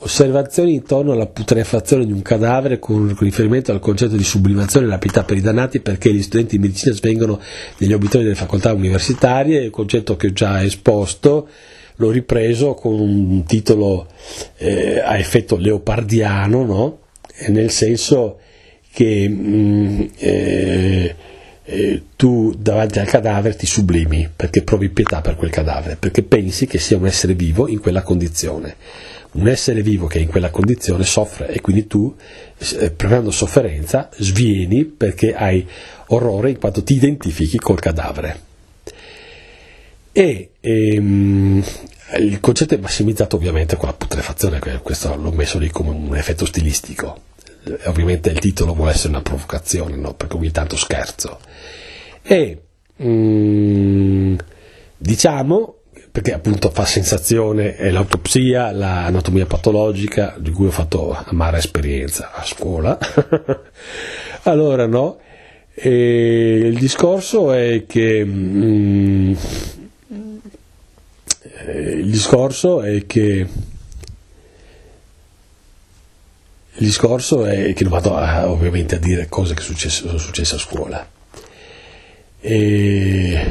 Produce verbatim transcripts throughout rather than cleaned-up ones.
osservazioni intorno alla putrefazione di un cadavere con riferimento al concetto di sublimazione e lapidità per i dannati, perché gli studenti di medicina svengono negli obitori delle facoltà universitarie, il concetto che ho già esposto, l'ho ripreso con un titolo eh, a effetto leopardiano, no? Nel senso che mh, eh, eh, tu davanti al cadavere ti sublimi perché provi pietà per quel cadavere, perché pensi che sia un essere vivo in quella condizione. Un essere vivo che in quella condizione soffre e quindi tu, eh, provando sofferenza, svieni perché hai orrore in quanto ti identifichi col cadavere. E ehm, il concetto è massimizzato ovviamente con la putrefazione, questo l'ho messo lì come un effetto stilistico. Ovviamente il titolo vuole essere una provocazione, no? Perché ogni tanto scherzo. E mm, diciamo, perché appunto fa sensazione, è l'autopsia, l'anatomia patologica, di cui ho fatto amara esperienza a scuola. Allora, no? E il discorso è che mm, il discorso è che il discorso è che non vado a, ovviamente a dire cose che successe, sono successe a scuola. E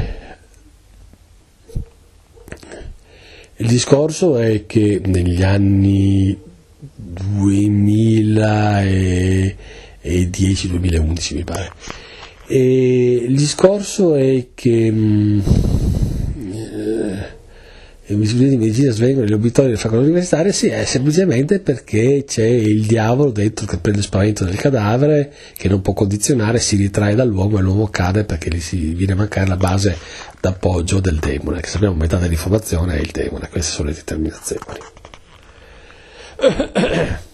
il discorso è che negli anni duemiladieci duemilaundici mi pare, e il discorso è che mh, eh, gli studenti di medicina svengono negli obitori delle facoltà universitarie, sì, è semplicemente perché c'è il diavolo dentro che prende spavento del cadavere, che non può condizionare, si ritrae dall'uomo e l'uomo cade perché gli si viene a mancare la base d'appoggio del demone, che sappiamo metà dell'informazione è il demone. Queste sono le determinazioni.